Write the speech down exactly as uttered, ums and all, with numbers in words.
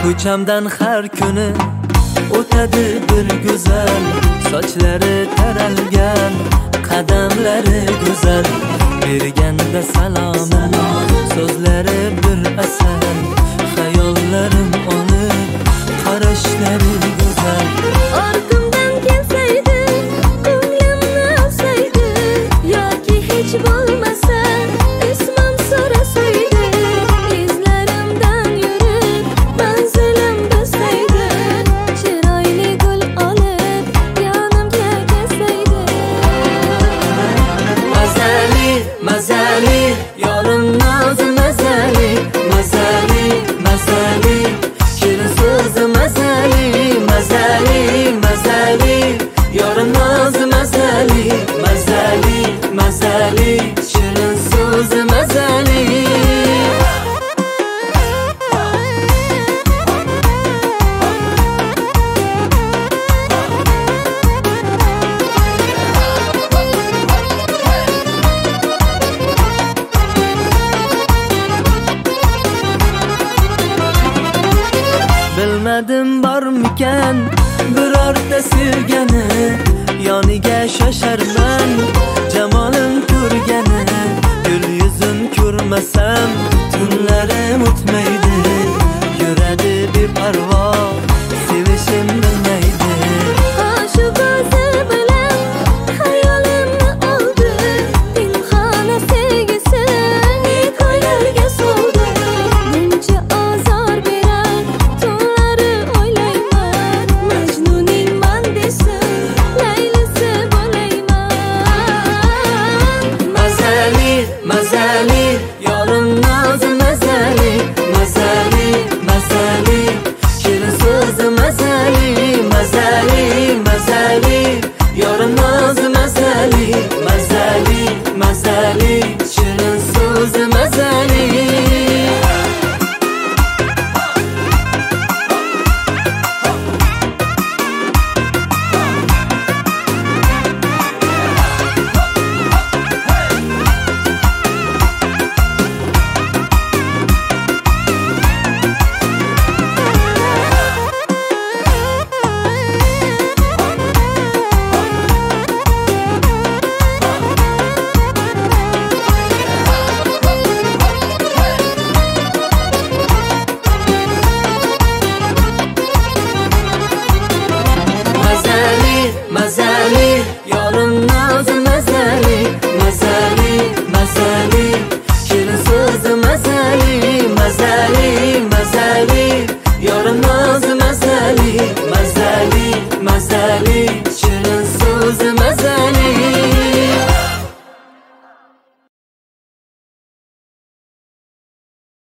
Ko'chamdan har kuni o'tadi bir go'zal, sochlari taralgan, qadamlari go'zal. Berganda salomim, so'zlari bir asal, xayollarim olib, qarashlari go'zal. Orqamdan kelsaydi, ko'nglimni olsaydi, yoki hech bo'lmasa ismim so'rasaydi, izlarimdan yurib manzilim bilsaydi, chiroyli gul olib yonimga kelsaydi. Mazali, mazali, yorim nozi mazali, mazali, mazali, shirin so'zi mazali, mazali, mazali, yorim nozi mazali, mazali, mazali, shirin so'zi mazali. Bilmadim bormikan birorta sevgani, yoniga shosharman jamolim ko'rgani. Gul yuzin ko'rmasam tunlarim o'tmaydi, yuradi beparvo sevishim bilmaydi. Shu ko'zi bilan hayolimni oldi, pinhona sevgisini ko'ylarga soldi. Buncha azor berar tunlari o'ylayman, Majnuning man desam Laylisi bo'layman. Mazali, mazali, yorim nozi mazali, mazali, mazali, shirin so'zi mazali, mazali, mazali, yorim nozi mazali, mazali, mazali, shirin so'zi mazali. Mazali, yorim nozi mazali, mazali, mazali, shirin so'zi mazali.